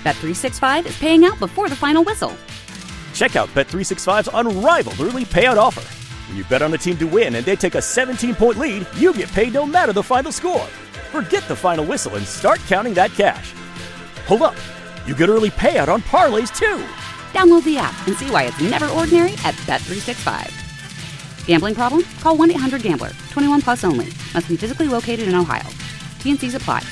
Bet365 is paying out before the final whistle. Check out Bet365's unrivaled early payout offer. When you bet on a team to win and they take a 17-point lead, you get paid no matter the final score. Forget the final whistle and start counting that cash. Hold up. You get early payout on parlays, too. Download the app and see why it's never ordinary at Bet365. Gambling problem? Call 1-800-GAMBLER. 21 plus only. Must be physically located in Ohio. T&Cs apply.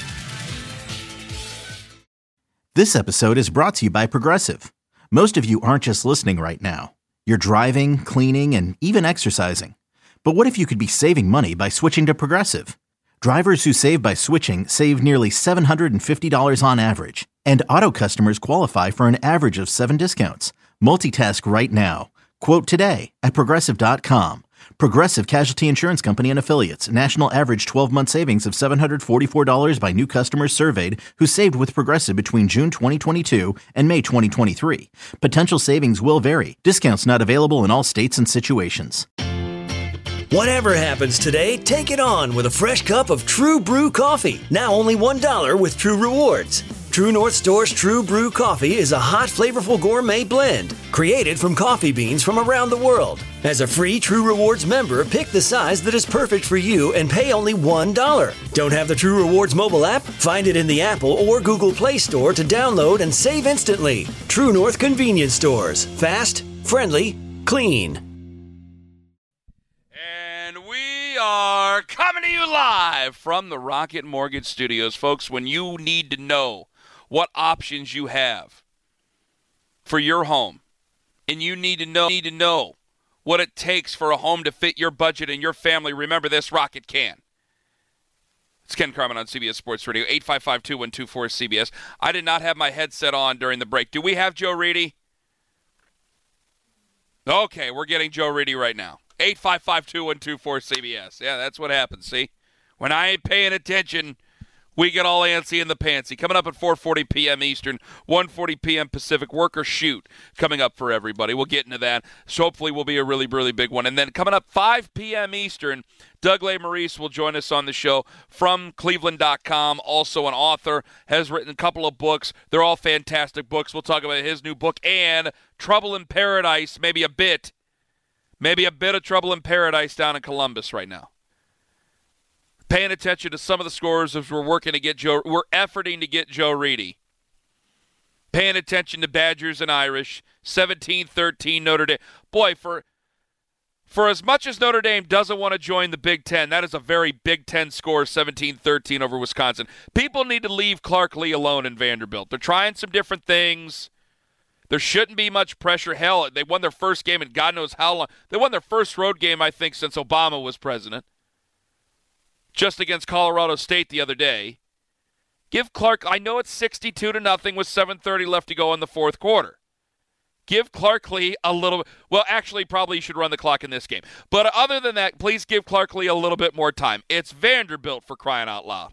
This episode is brought to you by Progressive. Most of you aren't just listening right now. You're driving, cleaning, and even exercising. But what if you could be saving money by switching to Progressive? Drivers who save by switching save nearly $750 on average. And auto customers qualify for an average of 7 discounts. Multitask right now. Quote today at Progressive.com. Progressive Casualty Insurance Company and Affiliates. National average 12-month savings of $744 by new customers surveyed who saved with Progressive between June 2022 and May 2023. Potential savings will vary. Discounts not available in all states and situations. Whatever happens today, take it on with a fresh cup of True Brew coffee. Now only $1 with True Rewards. True North Store's True Brew coffee is a hot, flavorful gourmet blend created from coffee beans from around the world. As a free True Rewards member, pick the size that is perfect for you and pay only $1. Don't have the True Rewards mobile app? Find it in the Apple or Google Play Store to download and save instantly. True North Convenience Stores. Fast, friendly, clean. We are coming to you live from the Rocket Mortgage Studios. Folks, when you need to know what options you have for your home, and you need to know what it takes for a home to fit your budget and your family, remember this, Rocket can. It's Ken Carman on CBS Sports Radio, 855-2124-CBS. I did not have my headset on during the break. Do we have Joe Reedy? Okay, we're getting Joe Reedy right now. 855-2124-CBS. Yeah, that's what happens, see? When I ain't paying attention, we get all antsy in the pantsy. Coming up at 4:40 p.m. Eastern, 1:40 p.m. Pacific, Work or Shoot coming up for everybody. We'll get into that. So hopefully will be a really, really big one. And then coming up 5 p.m. Eastern, Doug Lesmerises will join us on the show from Cleveland.com. Also an author, has written a couple of books. They're all fantastic books. We'll talk about his new book and Trouble in Paradise, maybe a bit of trouble in paradise down in Columbus right now. Paying attention to some of the scores as we're efforting to get Joe Reedy. Paying attention to Badgers and Irish, 17-13 Notre Dame. Boy, for as much as Notre Dame doesn't want to join the Big Ten, that is a very Big Ten score, 17-13 over Wisconsin. People need to leave Clark Lee alone in Vanderbilt. They're trying some different things. There shouldn't be much pressure. Hell, they won their first game in God knows how long. They won their first road game, I think, since Obama was president. Just against Colorado State the other day. Give Clark, I know it's 62-0 with 7:30 left to go in the fourth quarter. Give Clark Lee a little, well, actually, probably you should run the clock in this game. But other than that, please give Clark Lee a little bit more time. It's Vanderbilt, for crying out loud.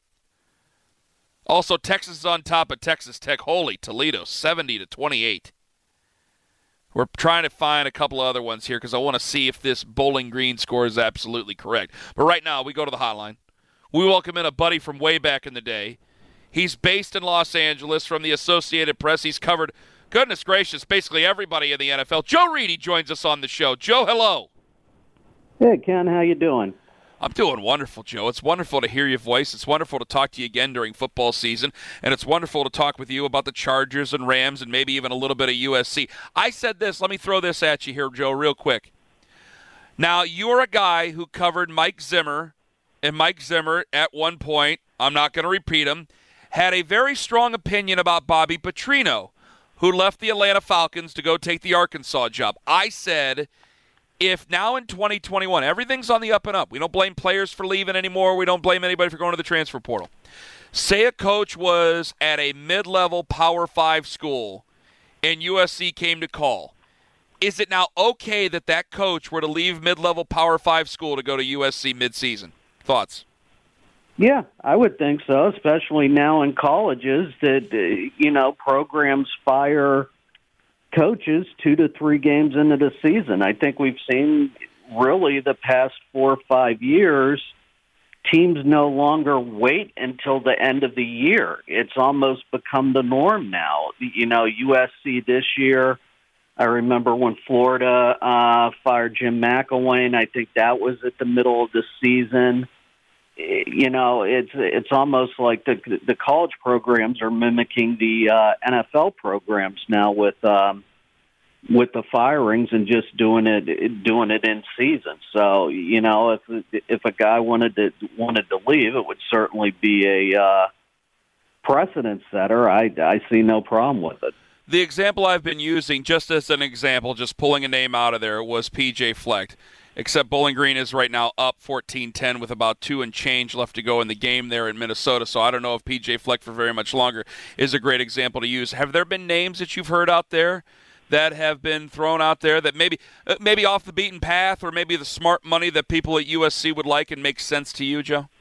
Also, Texas is on top of Texas Tech. Holy Toledo, 70-28. We're trying to find a couple of other ones here because I want to see if this Bowling Green score is absolutely correct. But right now, we go to the hotline. We welcome in a buddy from way back in the day. He's based in Los Angeles from the Associated Press. He's covered, goodness gracious, basically everybody in the NFL. Joe Reedy joins us on the show. Joe, hello. Hey, Ken, how you doing? I'm doing wonderful, Joe. It's wonderful to hear your voice. It's wonderful to talk to you again during football season, and it's wonderful to talk with you about the Chargers and Rams and maybe even a little bit of USC. I said this. Let me throw this at you here, Joe, real quick. Now, you're a guy who covered Mike Zimmer, and Mike Zimmer at one point, I'm not going to repeat him, had a very strong opinion about Bobby Petrino, who left the Atlanta Falcons to go take the Arkansas job. I said, if now in 2021, everything's on the up and up, we don't blame players for leaving anymore, we don't blame anybody for going to the transfer portal. Say a coach was at a mid-level Power 5 school and USC came to call. Is it now okay that that coach were to leave mid-level Power 5 school to go to USC mid-season? Thoughts? Yeah, I would think so, especially now in colleges that, programs fire coaches 2 to 3 games into the season. I think we've seen really the past 4 or 5 years teams no longer wait until the end of the year. It's almost become the norm now. USC this year, I remember when Florida fired Jim McElwain. I think that was at the middle of the season. It's almost like the college programs are mimicking the NFL programs now with the firings and just doing it in season. So if a guy wanted to leave, it would certainly be a precedent setter. I see no problem with it. The example I've been using, just as an example, just pulling a name out of there, was P.J. Fleck. Except Bowling Green is right now up 14-10 with about 2 and change left to go in the game there in Minnesota. So I don't know if P.J. Fleck for very much longer is a great example to use. Have there been names that you've heard out there that have been thrown out there that maybe off the beaten path, or maybe the smart money that people at USC would like and makes sense to you, Joe?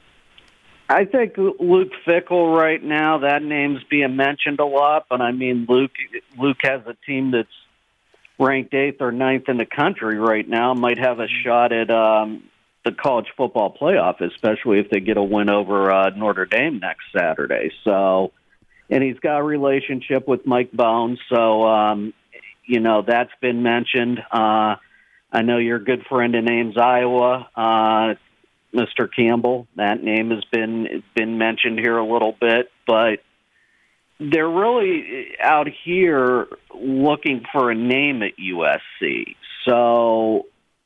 I think Luke Fickell right now, that name's being mentioned a lot, but I mean, Luke has a team that's ranked 8th or 9th in the country right now, might have a shot at the college football playoff, especially if they get a win over Notre Dame next Saturday. So, and he's got a relationship with Mike Bones, so that's been mentioned. I know your good friend in Ames, Iowa, Mr. Campbell. That name has been mentioned here a little bit, but they're really out here looking for a name at USC. So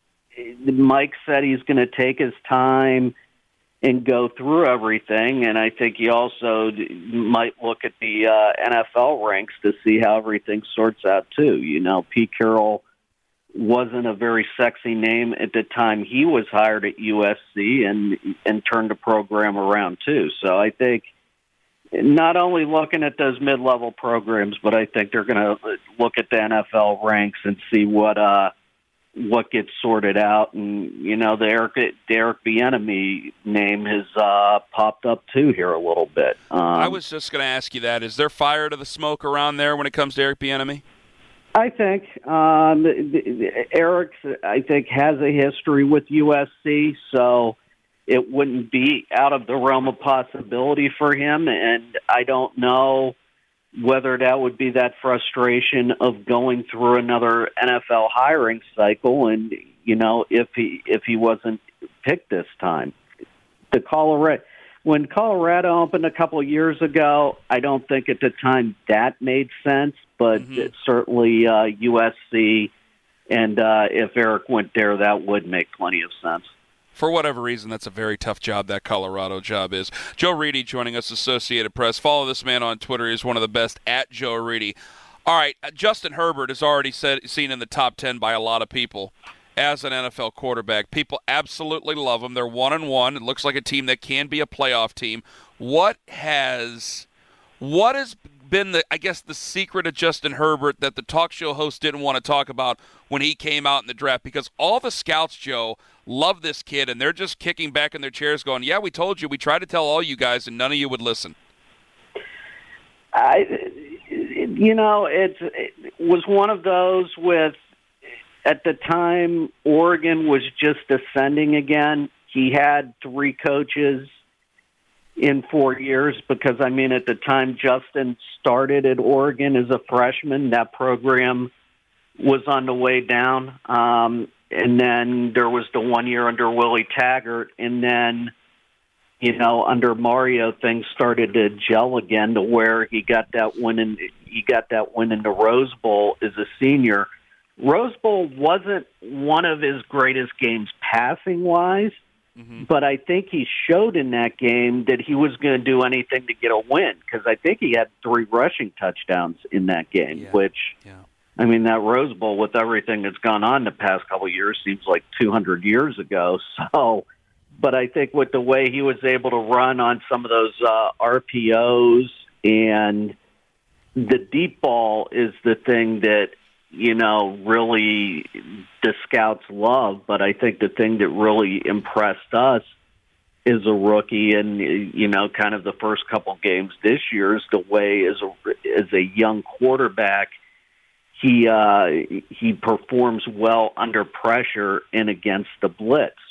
Mike said he's going to take his time and go through everything, and I think he also might look at the NFL ranks to see how everything sorts out too. Pete Carroll wasn't a very sexy name at the time he was hired at USC and turned the program around too. So I think not only looking at those mid-level programs, but I think they're going to look at the NFL ranks and see what gets sorted out. And, the Eric Bieniemy name has popped up too here a little bit. I was just going to ask you that. Is there fire to the smoke around there when it comes to Eric Bieniemy? I think Eric, has a history with USC, so it wouldn't be out of the realm of possibility for him. And I don't know whether that would be that frustration of going through another NFL hiring cycle, and if he wasn't picked this time. When Colorado opened a couple of years ago, I don't think at the time that made sense, but certainly USC, and if Eric went there, that would make plenty of sense. For whatever reason, that's a very tough job, that Colorado job is. Joe Reedy joining us, Associated Press. Follow this man on Twitter. He's one of the best, at Joe Reedy. All right, Justin Herbert is already seen in the top 10 by a lot of people as an NFL quarterback. People absolutely love him. They're 1-1. It looks like a team that can be a playoff team. What has been the secret of Justin Herbert that the talk show host didn't want to talk about when he came out in the draft? Because all the scouts, Joe, love this kid, and they're just kicking back in their chairs going, yeah, we told you. We tried to tell all you guys, and none of you would listen. It was one of those with, at the time, Oregon was just ascending again. He had 3 coaches in 4 years because, at the time Justin started at Oregon as a freshman, that program was on the way down. And then there was the 1 year under Willie Taggart, and then, under Mario, things started to gel again to where he got that win in the Rose Bowl as a senior. Rose Bowl wasn't one of his greatest games passing-wise, but I think he showed in that game that he was going to do anything to get a win, because I think he had 3 rushing touchdowns in that game, that Rose Bowl, with everything that's gone on the past couple of years, seems like 200 years ago. So, but I think with the way he was able to run on some of those RPOs, and the deep ball is the thing that, really the scouts love. But I think the thing that really impressed us as a rookie and, kind of the first couple games this year is the way as a young quarterback, he performs well under pressure and against the blitz,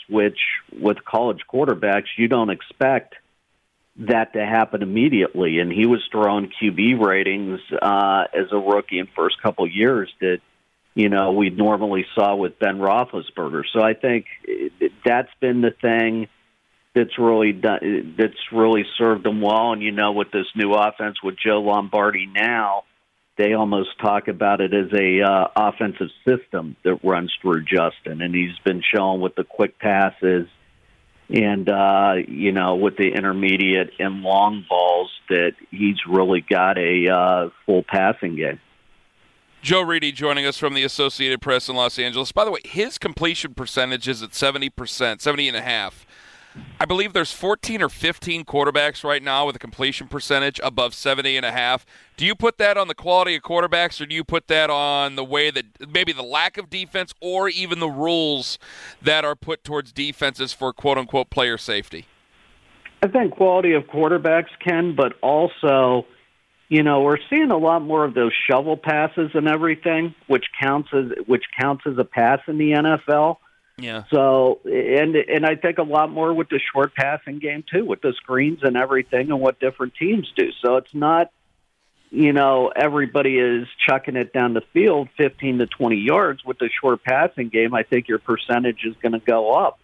which with college quarterbacks, you don't expect that to happen immediately. And he was throwing QB ratings as a rookie in first couple of years that, we normally saw with Ben Roethlisberger. So I think that's been the thing that's really served them well. And, with this new offense with Joe Lombardi now, they almost talk about it as a offensive system that runs through Justin. And he's been shown with the quick passes and, with the intermediate and long balls that he's really got a full passing game. Joe Reedy joining us from the Associated Press in Los Angeles. By the way, his completion percentage is at 70%, 70.5%. I believe there's 14 or 15 quarterbacks right now with a completion percentage above 70.5%. Do you put that on the quality of quarterbacks, or do you put that on the way that maybe the lack of defense or even the rules that are put towards defenses for quote-unquote player safety? I think quality of quarterbacks can, but also, we're seeing a lot more of those shovel passes and everything, which counts as a pass in the NFL. Yeah. So, and I think a lot more with the short passing game too, with the screens and everything and what different teams do. So it's not, everybody is chucking it down the field 15 to 20 yards. With the short passing game, I think your percentage is going to go up.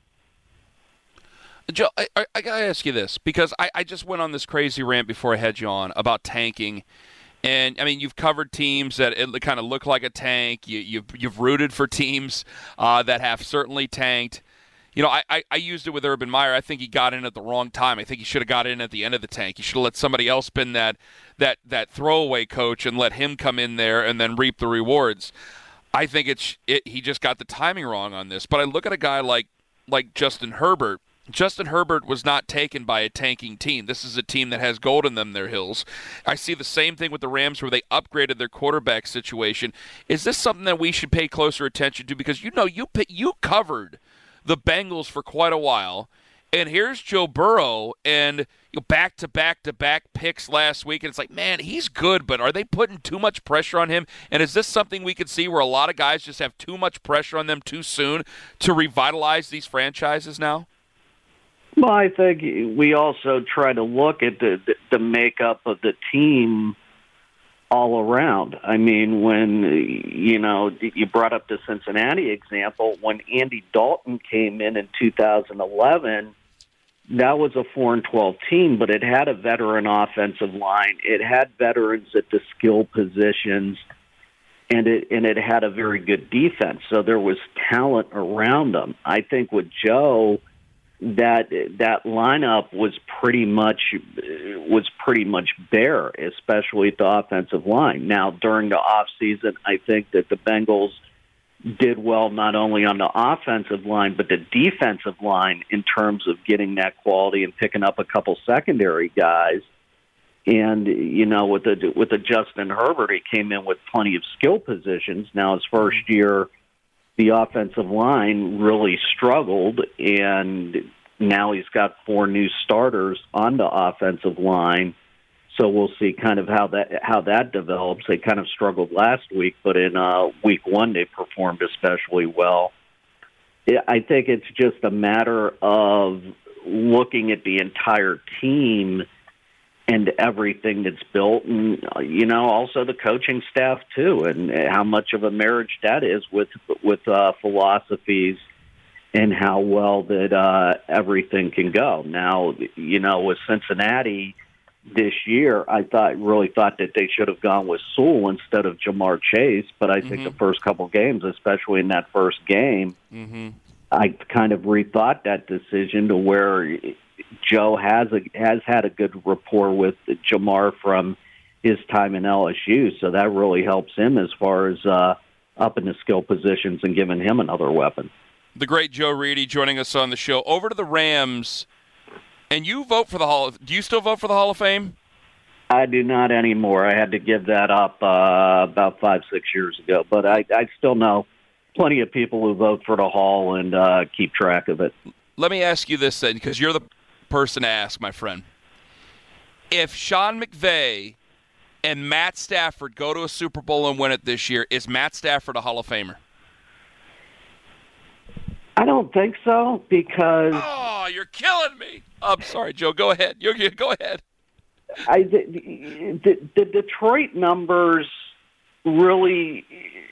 Joe, I got to ask you this, because I just went on this crazy rant before I had you on about tanking. And, you've covered teams that it kind of look like a tank. You've rooted for teams that have certainly tanked. I used it with Urban Meyer. I think he got in at the wrong time. I think he should have got in at the end of the tank. He should have let somebody else been that throwaway coach and let him come in there and then reap the rewards. I think he just got the timing wrong on this. But I look at a guy like Justin Herbert. Justin Herbert was not taken by a tanking team. This is a team that has gold in their hills. I see the same thing with the Rams where they upgraded their quarterback situation. Is this something that we should pay closer attention to? Because you covered the Bengals for quite a while, and here's Joe Burrow and back-to-back picks last week, and it's like, man, he's good, but are they putting too much pressure on him? And is this something we could see where a lot of guys just have too much pressure on them too soon to revitalize these franchises now? Well, I think we also try to look at the makeup of the team all around. When, you brought up the Cincinnati example, when Andy Dalton came in 2011, that was a 4-12 team, but it had a veteran offensive line. It had veterans at the skill positions, and it had a very good defense. So there was talent around them. I think with Joe, that lineup was pretty much bare, especially at the offensive line. Now, during the offseason, I think that the Bengals did well not only on the offensive line, but the defensive line in terms of getting that quality and picking up a couple secondary guys. And, with the Justin Herbert, he came in with plenty of skill positions. Now, his first year, the offensive line really struggled, and now he's got 4 new starters on the offensive line. So we'll see kind of how that develops. They kind of struggled last week, but in week 1 they performed especially well. I think it's just a matter of looking at the entire team and everything that's built, and also the coaching staff too, and how much of a marriage that is with philosophies and how well that everything can go. Now, with Cincinnati this year, I really thought that they should have gone with Sewell instead of Jamar Chase, but I think the first couple games, especially in that first game, I kind of rethought that decision to where Joe has had a good rapport with Jamar from his time in LSU, so that really helps him as far as up in the skill positions and giving him another weapon. The great Joe Reedy joining us on the show. Over to the Rams, and you vote for do you still vote for the Hall of Fame? I do not anymore. I had to give that up about 5-6 years ago, but I still know plenty of people who vote for the Hall and keep track of it. Let me ask you this then, because you're the person to ask, my friend. If Sean McVay and Matt Stafford go to a Super Bowl and win it this year, is Matt Stafford a Hall of Famer? I don't think so because Oh, you're killing me. I'm sorry, Joe. Go ahead. Go ahead. the Detroit numbers really,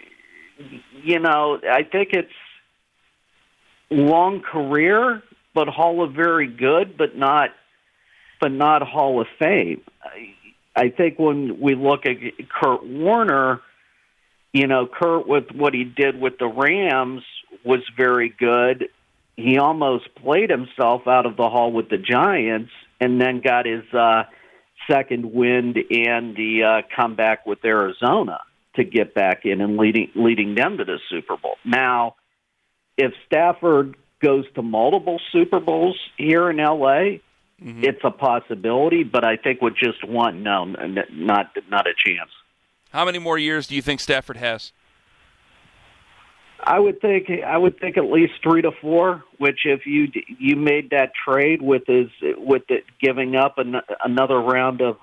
I think it's long career, but Hall of Very Good, but not Hall of Fame. I think when we look at Kurt Warner, Kurt with what he did with the Rams was very good. He almost played himself out of the Hall with the Giants and then got his second wind and the comeback with Arizona to get back in and leading them to the Super Bowl. Now, if Stafford goes to multiple Super Bowls here in L.A., it's a possibility, but I think with just one, no, not a chance. How many more years do you think Stafford has? I would think at least 3 to 4. Which, if you made that trade with it giving up another round of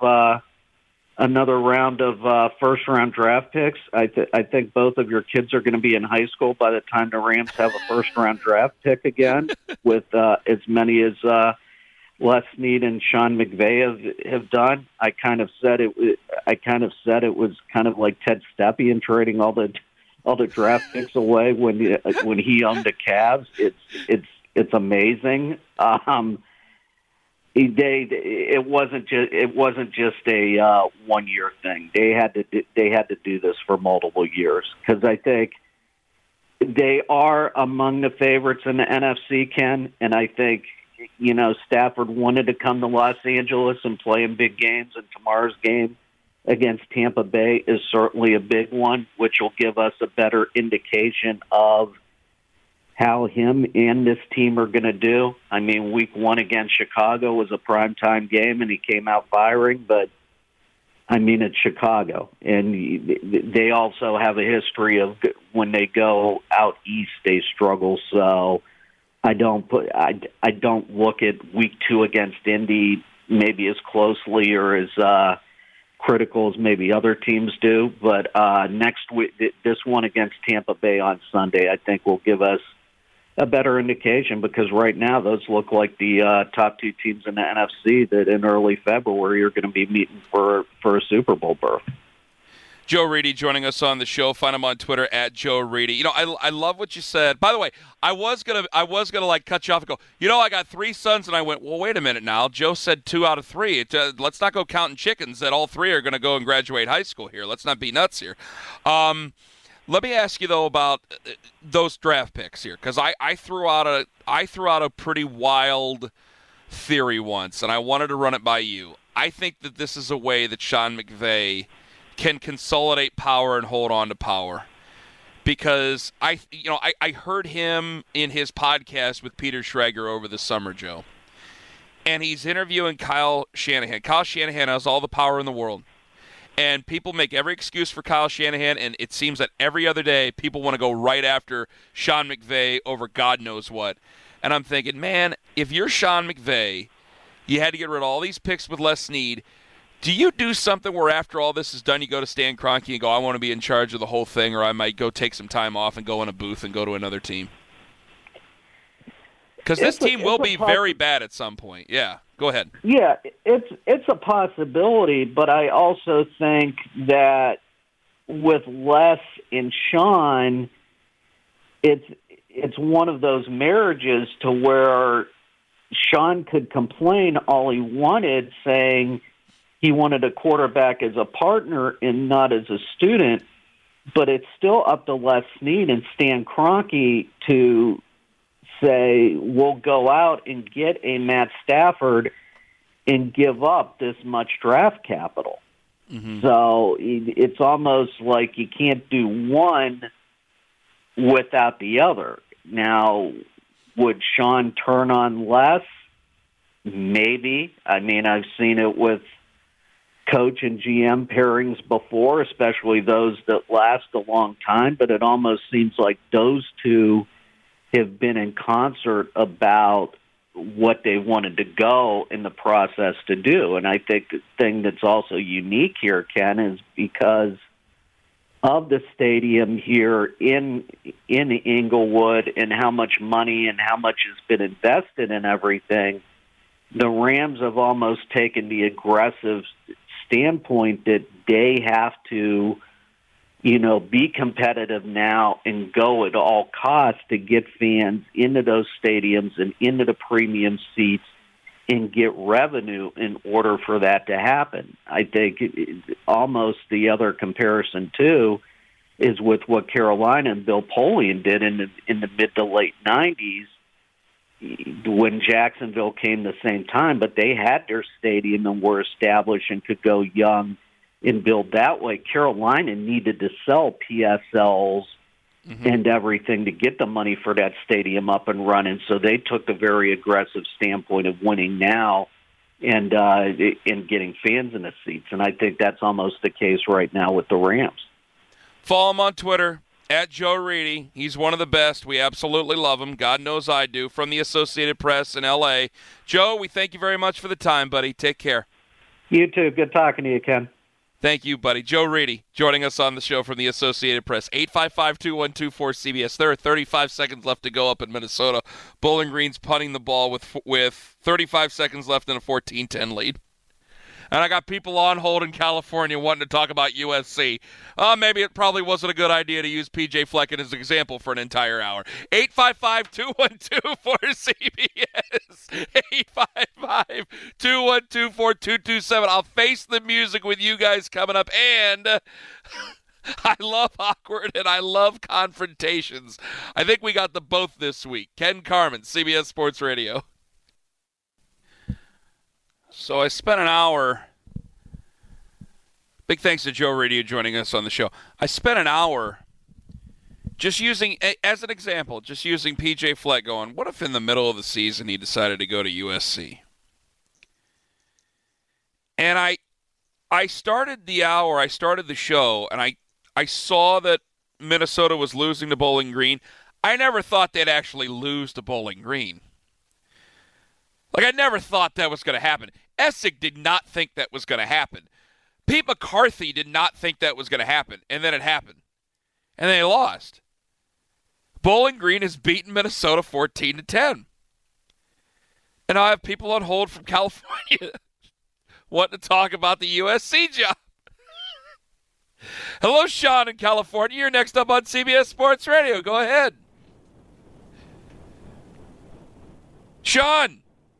first round draft picks, I think both of your kids are going to be in high school by the time the Rams have a first round draft pick again, with as many as Les Snead and Sean McVay have done. I kind of said it was kind of like Ted Stepien trading all the draft picks away when he owned the Cavs. It's amazing. It wasn't just a 1 year thing. They had to do this for multiple years, because I think they are among the favorites in the NFC, Ken, and I think Stafford wanted to come to Los Angeles and play in big games, and tomorrow's game against Tampa Bay is certainly a big one, which will give us a better indication of how him and this team are going to do. I mean, week 1 against Chicago was a primetime game, and he came out firing, but, I mean, it's Chicago. And they also have a history of when they go out east, they struggle. So I don't look at week 2 against Indy maybe as closely or as critical as maybe other teams do. But next week, this one against Tampa Bay on Sunday, I think will give us a better indication, because right now those look like the top 2 teams in the NFC that in early February are going to be meeting for a Super Bowl berth. Joe Reedy joining us on the show. Find him on Twitter at Joe Reedy. I love what you said. By the way, I was gonna like cut you off and go, I got 3 sons, and I went, well, wait a minute now. Joe said 2 out of 3. Let's not go counting chickens that all 3 are going to go and graduate high school here. Let's not be nuts here. Let me ask you though about those draft picks here, because I threw out a pretty wild theory once, and I wanted to run it by you. I think that this is a way that Sean McVay can consolidate power and hold on to power, because I heard him in his podcast with Peter Schrager over the summer, Joe, and he's interviewing Kyle Shanahan. Kyle Shanahan has all the power in the world. And people make every excuse for Kyle Shanahan, and it seems that every other day people want to go right after Sean McVay over God knows what. And I'm thinking, man, if you're Sean McVay, you had to get rid of all these picks with Les Snead. Do you do something where after all this is done, you go to Stan Kroenke and go, I want to be in charge of the whole thing, or I might go take some time off and go in a booth and go to another team? Because this team will be very bad at some point. Yeah. Go ahead. Yeah, it's a possibility, but I also think that with Les and Sean, it's one of those marriages to where Sean could complain all he wanted, saying he wanted a quarterback as a partner and not as a student, but it's still up to Les Snead and Stan Kroenke to say, we'll go out and get a Matt Stafford and give up this much draft capital. Mm-hmm. So it's almost like you can't do one without the other. Now, would Sean turn on Les? Maybe. I mean, I've seen it with coach and GM pairings before, especially those that last a long time, but it almost seems like those two have been in concert about what they wanted to go in the process to do. And I think the thing that's also unique here, Ken, is because of the stadium here in Inglewood and how much money and how much has been invested in everything, the Rams have almost taken the aggressive standpoint that they have to, be competitive now and go at all costs to get fans into those stadiums and into the premium seats and get revenue in order for that to happen. I think almost the other comparison, too, is with what Carolina and Bill Polian did in the mid to late 90s when Jacksonville came the same time, but they had their stadium and were established and could go young and build that way. Carolina needed to sell PSLs and everything to get the money for that stadium up and running. So they took a very aggressive standpoint of winning now and getting fans in the seats. And I think that's almost the case right now with the Rams. Follow him on Twitter, @Joe Reedy. He's one of the best. We absolutely love him. God knows I do. From the Associated Press in L.A. Joe, we thank you very much for the time, buddy. Take care. You too. Good talking to you, Ken. Thank you, buddy. Joe Reedy joining us on the show from the Associated Press. 855-2124-CBS. There are 35 seconds left to go up in Minnesota. Bowling Green's punting the ball with 35 seconds left in a 14-10 lead. And I got people on hold in California wanting to talk about USC. Maybe it probably wasn't a good idea to use P.J. Fleck as an example for an entire hour. 855-212-4CBS. 855-212-4227. I'll face the music with you guys coming up. And I love awkward and I love confrontations. I think we got the both this week. Ken Carman, CBS Sports Radio. So I spent an hour, big thanks to Joe Radio joining us on the show. I spent an hour just using, as an example, just using P.J. Fleck going, what if in the middle of the season he decided to go to USC? And I started the hour, I started the show, and I saw that Minnesota was losing to Bowling Green. I never thought they'd actually lose to Bowling Green. Like, I never thought that was going to happen. Essig did not think that was going to happen. Pete McCarthy did not think that was going to happen, and then it happened. And they lost. Bowling Green has beaten Minnesota 14-10. And I have people on hold from California wanting to talk about the USC job. Hello, Sean in California. You're next up on CBS Sports Radio. Go ahead. Sean.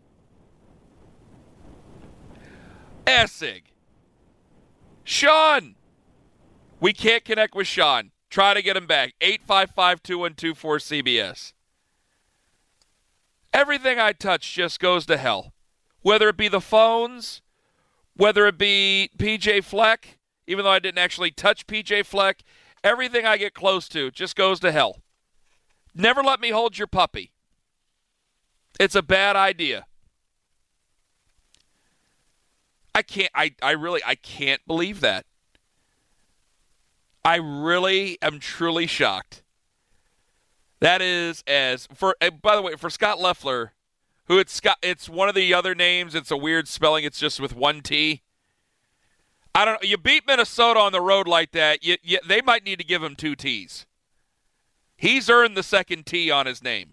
Essig. Sean. We can't connect with Sean. Try to get him back. 855-2124-CBS. Everything I touch just goes to hell. Whether it be the phones, whether it be P.J. Fleck, even though I didn't actually touch P.J. Fleck, everything I get close to just goes to hell. Never let me hold your puppy. It's a bad idea. I can't believe that. I really am truly shocked. That is by the way, for Scott Loeffler, who it's one of the other names, it's a weird spelling, it's just with one T. I don't know, you beat Minnesota on the road like that, they might need to give him two T's. He's earned the second T on his name.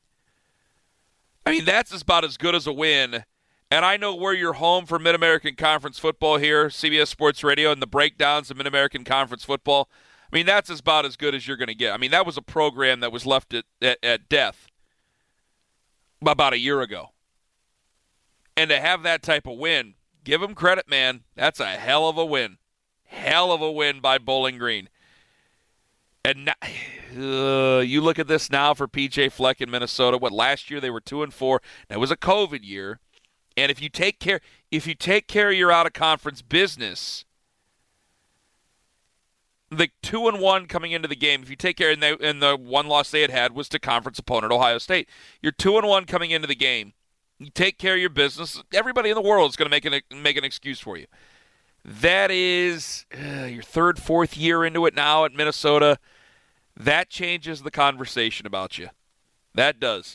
I mean, that's about as good as a win. And I know where you're home for Mid-American Conference football here, CBS Sports Radio, and the breakdowns of Mid-American Conference football. I mean, that's about as good as you're going to get. I mean, that was a program that was left at death about a year ago. And to have that type of win, give them credit, man. That's a hell of a win. Hell of a win by Bowling Green. And now, you look at this now for P.J. Fleck in Minnesota. Last year they were 2-4. That was a COVID year. And if you take care of your out-of-conference business, the 2-1 coming into the game, if you take care, and the one loss they had was to conference opponent Ohio State, you're 2-1 coming into the game. You take care of your business. Everybody in the world is going to make an excuse for you. That is your third, fourth year into it now at Minnesota. That changes the conversation about you. That does.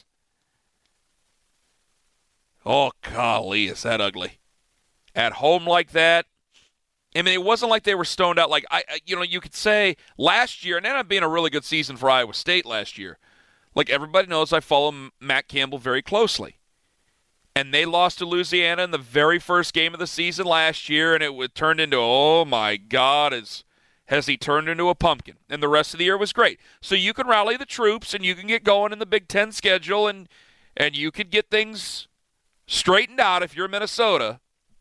Oh, golly, is that ugly. At home like that, I mean, it wasn't like they were stoned out. Like, you could say last year, and it ended up being a really good season for Iowa State last year. Like, everybody knows I follow Matt Campbell very closely. And they lost to Louisiana in the very first game of the season last year, and it turned into, oh, my God, has he turned into a pumpkin? And the rest of the year was great. So you can rally the troops, and you can get going in the Big Ten schedule, and you could get things straightened out if you're Minnesota.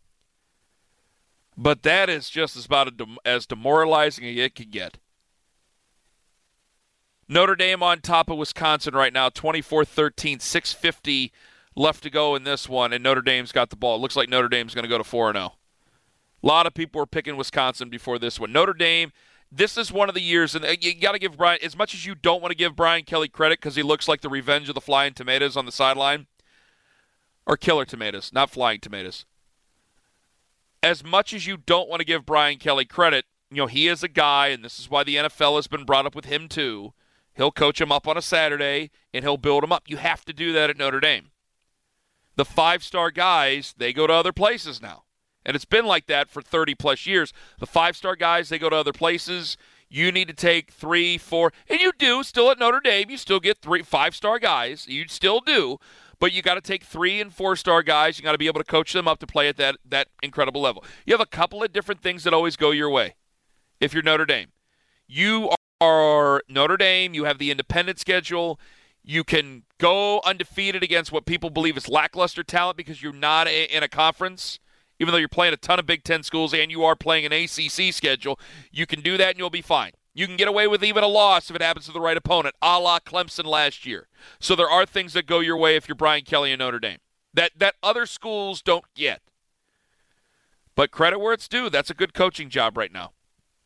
But that is just as demoralizing as it could get. Notre Dame on top of Wisconsin right now, 24-13, 6:50 left to go in this one, and Notre Dame's got the ball. It looks like Notre Dame's going to go to 4-0. A lot of people were picking Wisconsin before this one. Notre Dame, this is one of the years, and you got to give Brian, as much as you don't want to give Brian Kelly credit because he looks like the revenge of the flying tomatoes on the sideline, or killer tomatoes, not flying tomatoes. As much as you don't want to give Brian Kelly credit, he is a guy, and this is why the NFL has been brought up with him too. He'll coach him up on a Saturday, and he'll build him up. You have to do that at Notre Dame. The 5-star guys, they go to other places now. And it's been like that for 30-plus years. The 5-star guys, they go to other places. You need to take 3, 4, and you do still at Notre Dame. You still get 5-star guys. You still do. But you got to take 3- and 4-star guys. You got to be able to coach them up to play at that incredible level. You have a couple of different things that always go your way if you're Notre Dame. You are Notre Dame. You have the independent schedule. You can go undefeated against what people believe is lackluster talent because you're not in a conference. Even though you're playing a ton of Big Ten schools and you are playing an ACC schedule, you can do that and you'll be fine. You can get away with even a loss if it happens to the right opponent, a la Clemson last year. So there are things that go your way if you're Brian Kelly and Notre Dame that other schools don't get. But credit where it's due. That's a good coaching job right now.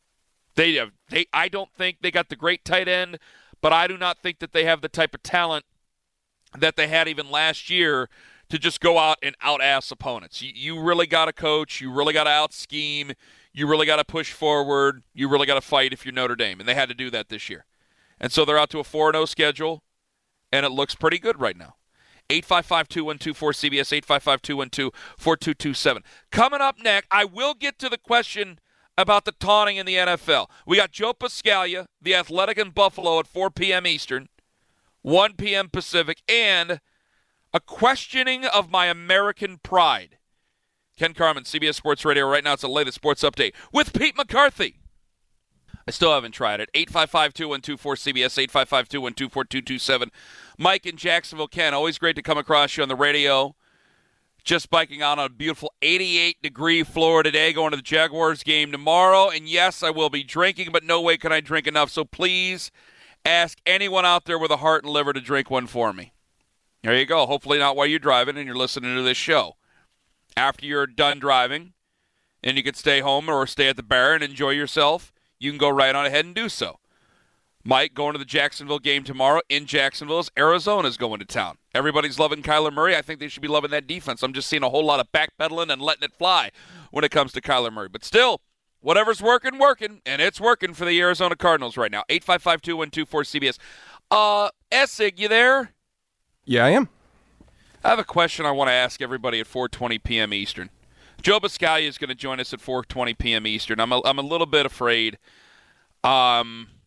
I don't think they got the great tight end, but I do not think that they have the type of talent that they had even last year to just go out and out-ass opponents. You really got to coach. You really got to out-scheme. You really got to push forward. You really got to fight if you're Notre Dame, and they had to do that this year. And so they're out to a 4-0 schedule, and it looks pretty good right now. 855-212-4CBS, 855-212-4227. Coming up next, I will get to the question about the taunting in the NFL. We got Joe Piscaglia, The Athletic in Buffalo at 4 p.m. Eastern, 1 p.m. Pacific, and a questioning of my American pride. Ken Carman, CBS Sports Radio. Right now it's the latest sports update with Pete McCarthy. I still haven't tried it. 855-212-4CBS, 855-212-4227. Mike in Jacksonville. Ken, always great to come across you on the radio. Just biking out on a beautiful 88-degree floor today, going to the Jaguars game tomorrow. And yes, I will be drinking, but no way can I drink enough. So please ask anyone out there with a heart and liver to drink one for me. There you go. Hopefully not while you're driving and you're listening to this show. After you're done driving and you can stay home or stay at the bar and enjoy yourself, you can go right on ahead and do so. Mike, going to the Jacksonville game tomorrow in Jacksonville as Arizona's going to town. Everybody's loving Kyler Murray. I think they should be loving that defense. I'm just seeing a whole lot of backpedaling and letting it fly when it comes to Kyler Murray. But still, whatever's working, and it's working for the Arizona Cardinals right now. 855-212-4CBS. Essig, you there? Yeah, I am. I have a question I want to ask everybody at 4:20 p.m. Eastern. Joe Piscaglia is going to join us at 4:20 p.m. Eastern. I'm a little bit afraid. I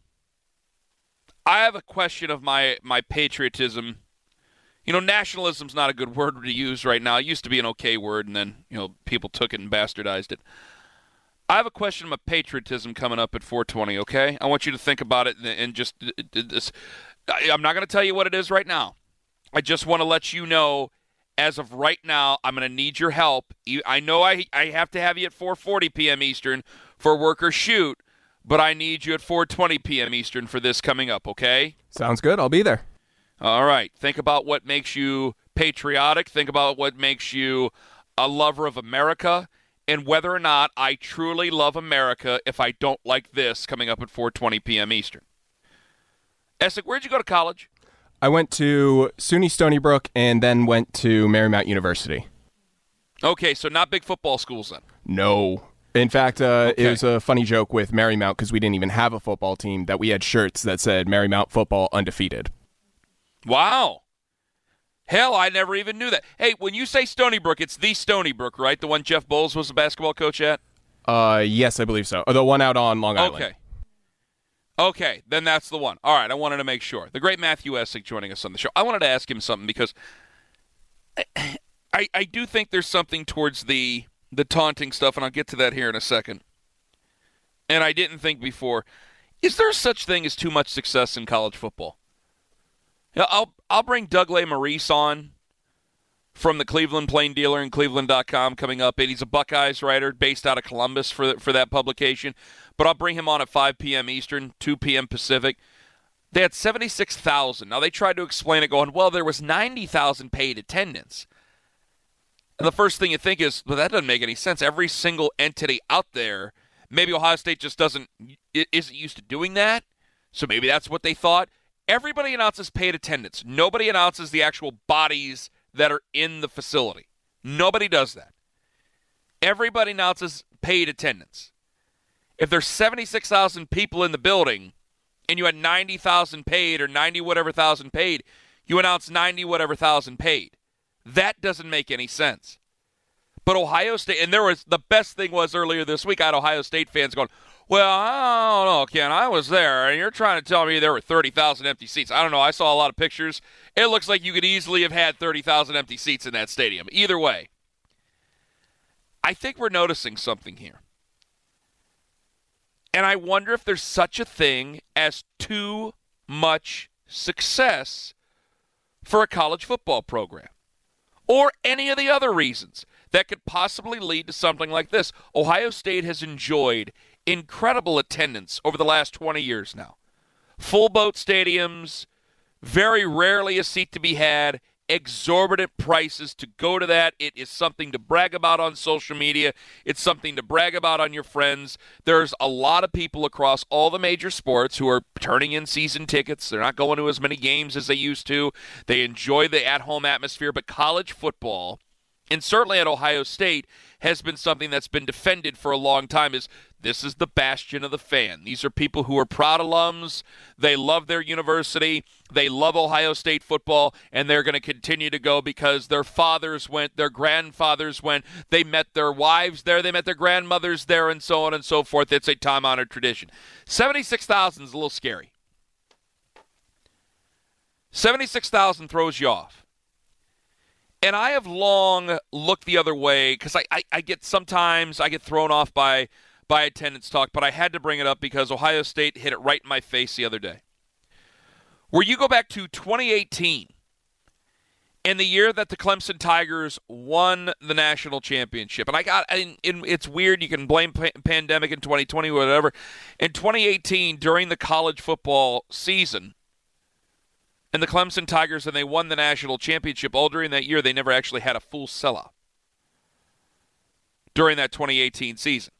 have a question of my patriotism. Nationalism's not a good word to use right now. It used to be an okay word, and then people took it and bastardized it. I have a question of my patriotism coming up at 4:20. Okay, I want you to think about it and just this. I'm not going to tell you what it is right now. I just want to let you know, as of right now, I'm going to need your help. I know I have to have you at 4:40 p.m. Eastern for Work or Shoot, but I need you at 4:20 p.m. Eastern for this coming up, okay? Sounds good. I'll be there. All right. Think about what makes you patriotic. Think about what makes you a lover of America, and whether or not I truly love America if I don't like this coming up at 4:20 p.m. Eastern. Essek, where'd you go to college? I went to SUNY Stony Brook and then went to Marymount University. Okay, so not big football schools then? No. In fact, It was a funny joke with Marymount because we didn't even have a football team, that we had shirts that said Marymount football undefeated. Wow. Hell, I never even knew that. Hey, when you say Stony Brook, it's the Stony Brook, right? The one Jeff Bowles was the basketball coach at? Yes, I believe so. The one out on Long Island. Okay, then that's the one. All right, I wanted to make sure. The great Matthew Essig joining us on the show. I wanted to ask him something because I do think there's something towards the taunting stuff, and I'll get to that here in a second. And I didn't think before. Is there such thing as too much success in college football? I'll bring Doug Maurice on from the Cleveland Plain Dealer and Cleveland.com coming up. And he's a Buckeyes writer based out of Columbus for that publication. But I'll bring him on at 5 p.m. Eastern, 2 p.m. Pacific. They had 76,000. Now, they tried to explain it going, well, there was 90,000 paid attendance. And the first thing you think is, well, that doesn't make any sense. Every single entity out there, maybe Ohio State just isn't used to doing that. So maybe that's what they thought. Everybody announces paid attendance. Nobody announces the actual bodies that are in the facility. Nobody does that. Everybody announces paid attendance. If there's 76,000 people in the building and you had 90,000 paid or 90 whatever thousand paid, you announce 90 whatever thousand paid. That doesn't make any sense. But Ohio State, and the best thing was earlier this week, I had Ohio State fans going, well, I don't know, Ken, I was there, and you're trying to tell me there were 30,000 empty seats. I don't know, I saw a lot of pictures. It looks like you could easily have had 30,000 empty seats in that stadium. Either way, I think we're noticing something here. And I wonder if there's such a thing as too much success for a college football program. Or any of the other reasons that could possibly lead to something like this. Ohio State has enjoyed incredible attendance over the last 20 years now. Full boat stadiums, very rarely a seat to be had, exorbitant prices to go to that. It is something to brag about on social media. It's something to brag about on your friends. There's a lot of people across all the major sports who are turning in season tickets. They're not going to as many games as they used to. They enjoy the at-home atmosphere, but college football, and certainly at Ohio State, has been something that's been defended for a long time. This is the bastion of the fan. These are people who are proud alums. They love their university. They love Ohio State football, and they're going to continue to go because their fathers went, their grandfathers went, they met their wives there, they met their grandmothers there, and so on and so forth. It's a time-honored tradition. 76,000 is a little scary. 76,000 throws you off. And I have long looked the other way because I get thrown off by attendance talk, but I had to bring it up because Ohio State hit it right in my face the other day. Where you go back to 2018, in the year that the Clemson Tigers won the national championship, and it's weird, you can blame pandemic in 2020 or whatever. In 2018, during the college football season, and the Clemson Tigers, and they won the national championship, all during that year, they never actually had a full sellout during that 2018 season.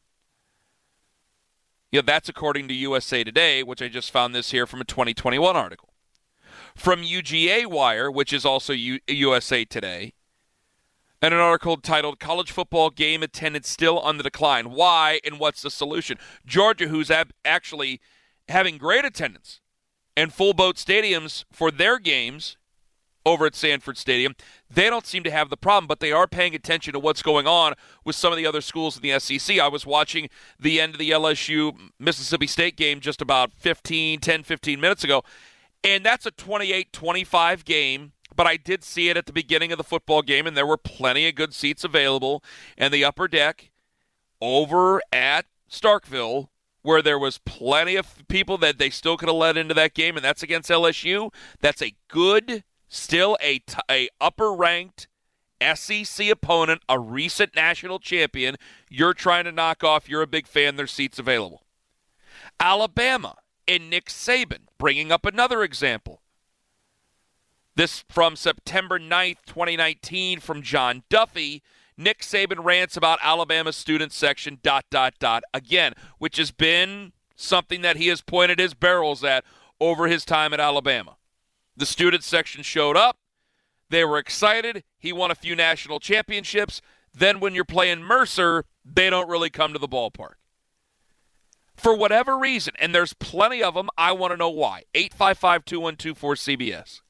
That's according to USA Today, which I just found this here from a 2021 article. From UGA Wire, which is also USA Today, and an article titled, College Football Game Attendance Still on the Decline. Why and what's the solution? Georgia, who's actually having great attendance and full boat stadiums for their games over at Sanford Stadium, they don't seem to have the problem, but they are paying attention to what's going on with some of the other schools in the SEC. I was watching the end of the LSU-Mississippi State game just about 10, 15 minutes ago, and that's a 28-25 game, but I did see it at the beginning of the football game, and there were plenty of good seats available, and the upper deck over at Starkville, where there was plenty of people that they still could have let into that game, and that's against LSU. That's a good, still a upper-ranked SEC opponent, a recent national champion. You're trying to knock off. You're a big fan. There's seats available. Alabama and Nick Saban, bringing up another example. This from September 9th, 2019, from John Duffy. Nick Saban rants about Alabama student section, ... again, which has been something that he has pointed his barrels at over his time at Alabama. The student section showed up. They were excited. He won a few national championships. Then when you're playing Mercer, they don't really come to the ballpark. For whatever reason, and there's plenty of them, I want to know why. 855-2124-CBS.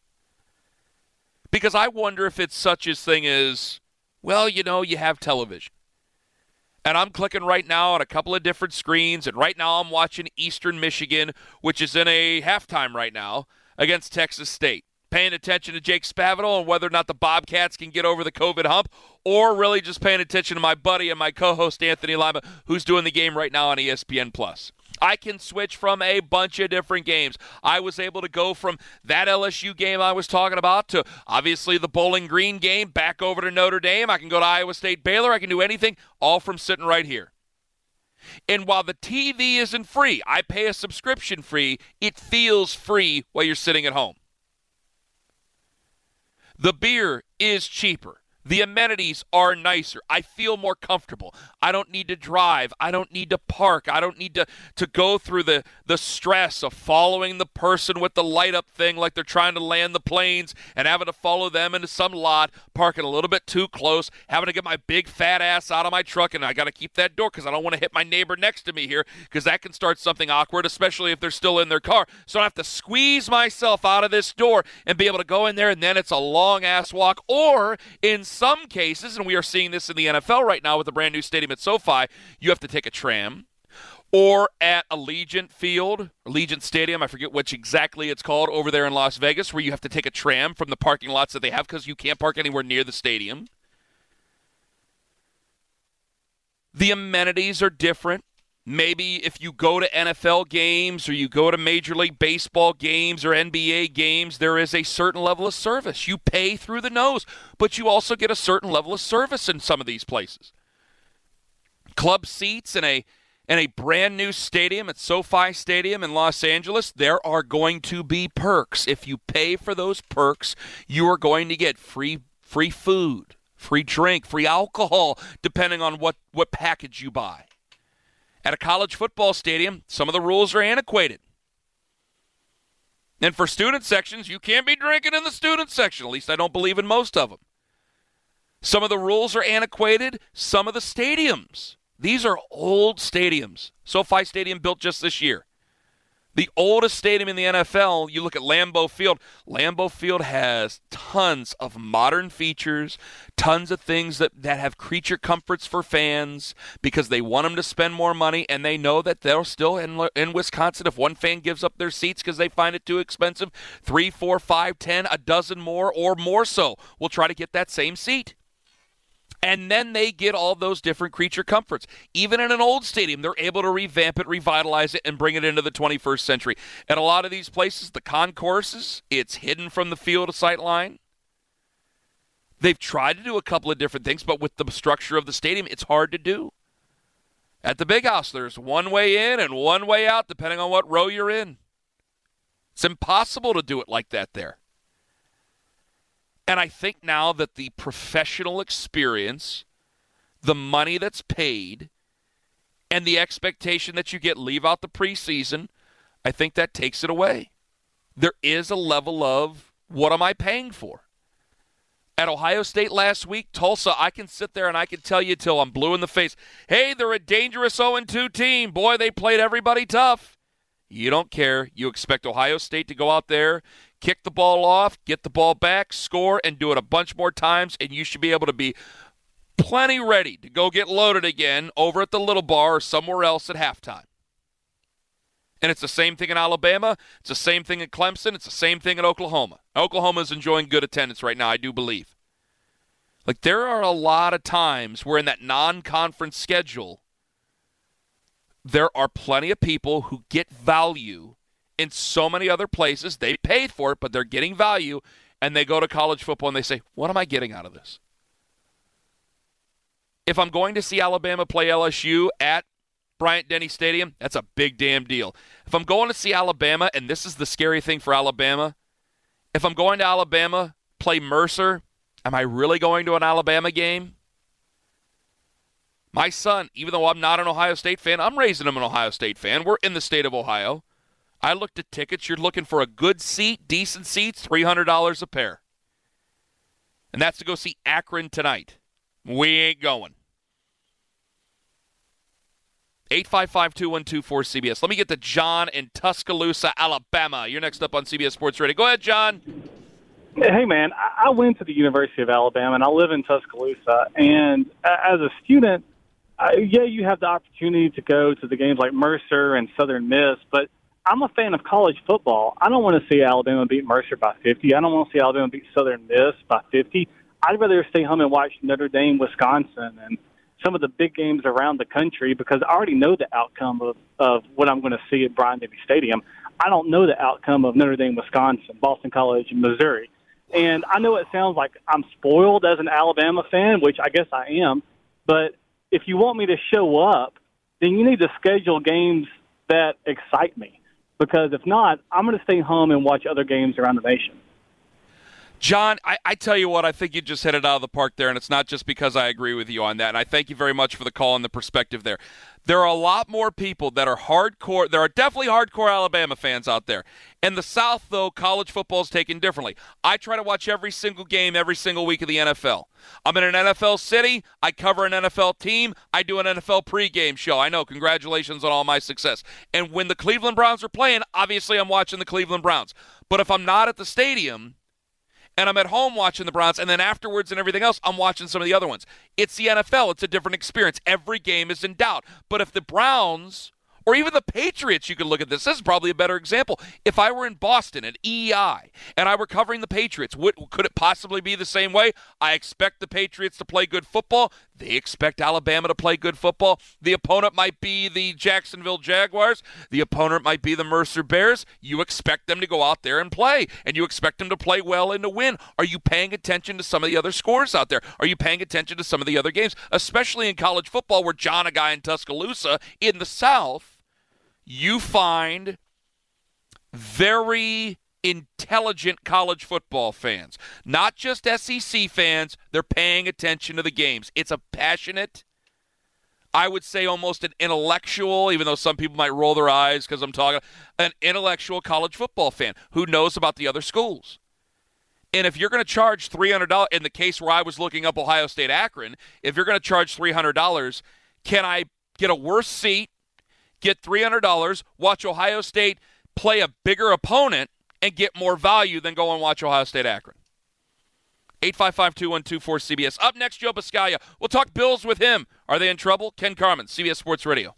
Because I wonder if it's such a thing as, well, you have television. And I'm clicking right now on a couple of different screens, and right now I'm watching Eastern Michigan, which is in a halftime right now, against Texas State. Paying attention to Jake Spavital and whether or not the Bobcats can get over the COVID hump, or really just paying attention to my buddy and my co-host Anthony Lima, who's doing the game right now on ESPN+. I can switch from a bunch of different games. I was able to go from that LSU game I was talking about to obviously the Bowling Green game, back over to Notre Dame. I can go to Iowa State, Baylor. I can do anything, all from sitting right here. And while the TV isn't free, I pay a subscription fee. It feels free while you're sitting at home. The beer is cheaper. The amenities are nicer. I feel more comfortable. I don't need to drive. I don't need to park. I don't need to go through the stress of following the person with the light-up thing like they're trying to land the planes and having to follow them into some lot, parking a little bit too close, having to get my big fat ass out of my truck, and I got to keep that door because I don't want to hit my neighbor next to me here because that can start something awkward, especially if they're still in their car. So I have to squeeze myself out of this door and be able to go in there, and then it's a long-ass walk. Or in some cases, and we are seeing this in the NFL right now with the brand new stadium at SoFi, you have to take a tram. Or at Allegiant Field, Allegiant Stadium, I forget which exactly it's called, over there in Las Vegas, where you have to take a tram from the parking lots that they have because you can't park anywhere near the stadium. The amenities are different. Maybe if you go to NFL games or you go to Major League Baseball games or NBA games, there is a certain level of service. You pay through the nose, but you also get a certain level of service in some of these places. Club seats in a brand new stadium at SoFi Stadium in Los Angeles, there are going to be perks. If you pay for those perks, you are going to get free food, free drink, free alcohol, depending on what package you buy. At a college football stadium, some of the rules are antiquated. And for student sections, you can't be drinking in the student section. At least I don't believe in most of them. Some of the rules are antiquated. Some of the stadiums. These are old stadiums. SoFi Stadium built just this year. The oldest stadium in the NFL, you look at Lambeau Field. Lambeau Field has tons of modern features, tons of things that have creature comforts for fans because they want them to spend more money, and they know that they're still in Wisconsin. If one fan gives up their seats because they find it too expensive, 3, 4, 5, 10, a dozen more or more so will try to get that same seat. And then they get all those different creature comforts. Even in an old stadium, they're able to revamp it, revitalize it, and bring it into the 21st century. At a lot of these places, the concourses, it's hidden from the field of sight line. They've tried to do a couple of different things, but with the structure of the stadium, it's hard to do. At the Big House, there's one way in and one way out, depending on what row you're in. It's impossible to do it like that there. And I think now that the professional experience, the money that's paid, and the expectation that you get leave out the preseason, I think that takes it away. There is a level of, what am I paying for? At Ohio State last week, Tulsa, I can sit there and I can tell you till I'm blue in the face, hey, they're a dangerous 0-2 team. Boy, they played everybody tough. You don't care. You expect Ohio State to go out there, kick the ball off, get the ball back, score, and do it a bunch more times, and you should be able to be plenty ready to go get loaded again over at the Little Bar or somewhere else at halftime. And it's the same thing in Alabama. It's the same thing in Clemson. It's the same thing in Oklahoma. Oklahoma's enjoying good attendance right now, I do believe. Like, there are a lot of times where in that non-conference schedule, there are plenty of people who get value in so many other places. They paid for it, but they're getting value, and they go to college football and they say, what am I getting out of this? If I'm going to see Alabama play LSU at Bryant-Denny Stadium, that's a big damn deal. If I'm going to see Alabama, and this is the scary thing for Alabama, if I'm going to Alabama, play Mercer, am I really going to an Alabama game? My son, even though I'm not an Ohio State fan, I'm raising him an Ohio State fan. We're in the state of Ohio. I looked at tickets. You're looking for a good seat, decent seats, $300 a pair. And that's to go see Akron tonight. We ain't going. 855-212-4CBS. Let me get to John in Tuscaloosa, Alabama. You're next up on CBS Sports Radio. Go ahead, John. Hey, man, I went to the University of Alabama, and I live in Tuscaloosa. And as a student, yeah, you have the opportunity to go to the games like Mercer and Southern Miss, but I'm a fan of college football. I don't want to see Alabama beat Mercer by 50. I don't want to see Alabama beat Southern Miss by 50. I'd rather stay home and watch Notre Dame, Wisconsin, and some of the big games around the country because I already know the outcome of what I'm going to see at Bryant-Denny Stadium. I don't know the outcome of Notre Dame, Wisconsin, Boston College, and Missouri. And I know it sounds like I'm spoiled as an Alabama fan, which I guess I am, but if you want me to show up, then you need to schedule games that excite me. Because if not, I'm going to stay home and watch other games around the nation. John, I tell you what, I think you just hit it out of the park there, and it's not just because I agree with you on that. And I thank you very much for the call and the perspective there. There are a lot more people that are hardcore. There are definitely hardcore Alabama fans out there. In the South, though, college football is taken differently. I try to watch every single game every single week of the NFL. I'm in an NFL city. I cover an NFL team. I do an NFL pregame show. I know, congratulations on all my success. And when the Cleveland Browns are playing, obviously I'm watching the Cleveland Browns. But if I'm not at the stadium and I'm at home watching the Browns, and then afterwards and everything else, I'm watching some of the other ones. It's the NFL. It's a different experience. Every game is in doubt. But if the Browns, or even the Patriots, you could look at this. This is probably a better example. If I were in Boston at EEI and I were covering the Patriots, could it possibly be the same way? I expect the Patriots to play good football. They expect Alabama to play good football. The opponent might be the Jacksonville Jaguars. The opponent might be the Mercer Bears. You expect them to go out there and play, and you expect them to play well and to win. Are you paying attention to some of the other scores out there? Are you paying attention to some of the other games, especially in college football where John, a guy in Tuscaloosa, in the South, you find very intelligent college football fans, not just SEC fans. They're paying attention to the games. It's a passionate, I would say almost an intellectual, even though some people might roll their eyes because I'm talking, an intellectual college football fan who knows about the other schools. And if you're going to charge $300, in the case where I was looking up Ohio State Akron, if you're going to charge $300, can I get a worse seat, get $300, watch Ohio State play a bigger opponent, and get more value than go and watch Ohio State Akron? 855-2124-CBS. Up next, Joe Buscaglia. We'll talk Bills with him. Are they in trouble? Ken Carman, CBS Sports Radio.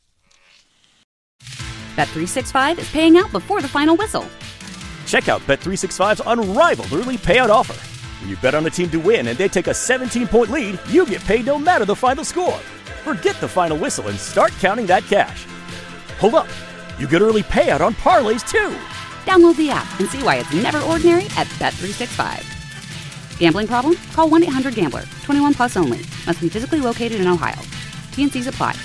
Bet365 is paying out before the final whistle. Check out Bet365's unrivaled early payout offer. When you bet on a team to win and they take a 17-point lead, you get paid no matter the final score. Forget the final whistle and start counting that cash. Hold up. You get early payout on parlays, too. Download the app and see why it's never ordinary at Bet365. Gambling problem? Call 1-800-GAMBLER. 21 plus only. Must be physically located in Ohio. T&Cs apply.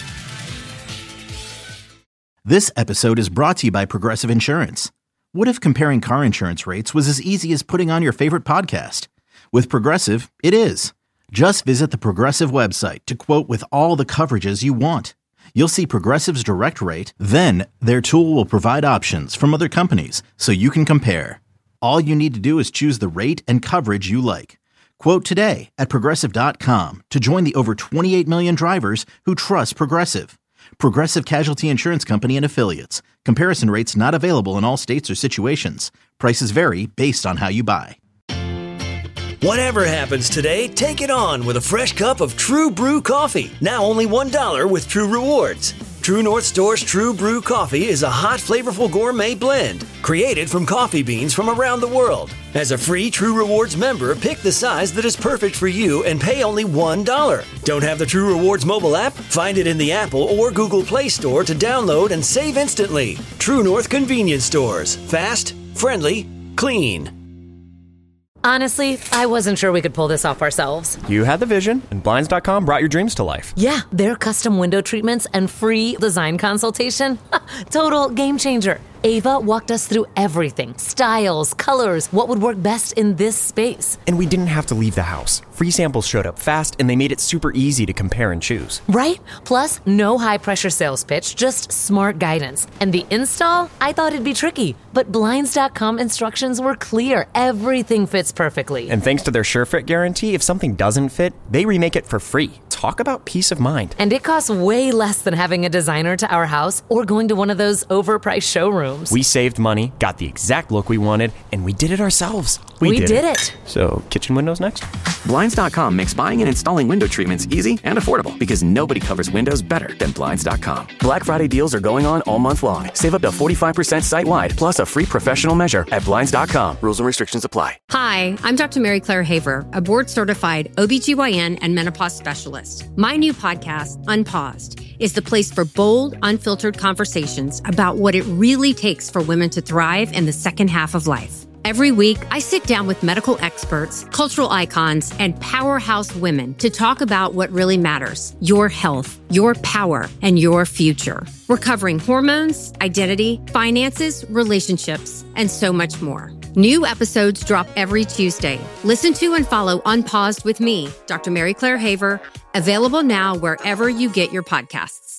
This episode is brought to you by Progressive Insurance. What if comparing car insurance rates was as easy as putting on your favorite podcast? With Progressive, it is. Just visit the Progressive website to quote with all the coverages you want. You'll see Progressive's direct rate, then their tool will provide options from other companies so you can compare. All you need to do is choose the rate and coverage you like. Quote today at Progressive.com to join the over 28 million drivers who trust Progressive. Progressive Casualty Insurance Company and Affiliates. Comparison rates not available in all states or situations. Prices vary based on how you buy. Whatever happens today, take it on with a fresh cup of True Brew coffee. Now only $1 with True Rewards. True North Store's True Brew coffee is a hot, flavorful gourmet blend created from coffee beans from around the world. As a free True Rewards member, pick the size that is perfect for you and pay only $1. Don't have the True Rewards mobile app? Find it in the Apple or Google Play Store to download and save instantly. True North Convenience Stores. Fast, friendly, clean. Honestly, I wasn't sure we could pull this off ourselves. You had the vision, and Blinds.com brought your dreams to life. Yeah, their custom window treatments and free design consultation. Total game changer. Ava walked us through everything. Styles, colors, what would work best in this space. And we didn't have to leave the house. Free samples showed up fast, and they made it super easy to compare and choose. Right? Plus, no high-pressure sales pitch, just smart guidance. And the install? I thought it'd be tricky, but Blinds.com instructions were clear. Everything fits perfectly. And thanks to their SureFit guarantee, if something doesn't fit, they remake it for free. Talk about peace of mind. And it costs way less than having a designer to our house or going to one of those overpriced showrooms. We saved money, got the exact look we wanted, and we did it ourselves. We did it. So, kitchen windows next? Blinds Blinds.com makes buying and installing window treatments easy and affordable because nobody covers windows better than Blinds.com. Black Friday deals are going on all month long. Save up to 45% site-wide, plus a free professional measure at Blinds.com. Rules and restrictions apply. Hi, I'm Dr. Mary Claire Haver, a board-certified OBGYN and menopause specialist. My new podcast, Unpaused, is the place for bold, unfiltered conversations about what it really takes for women to thrive in the second half of life. Every week, I sit down with medical experts, cultural icons, and powerhouse women to talk about what really matters: your health, your power, and your future. We're covering hormones, identity, finances, relationships, and so much more. New episodes drop every Tuesday. Listen to and follow Unpaused with me, Dr. Mary Claire Haver, available now wherever you get your podcasts.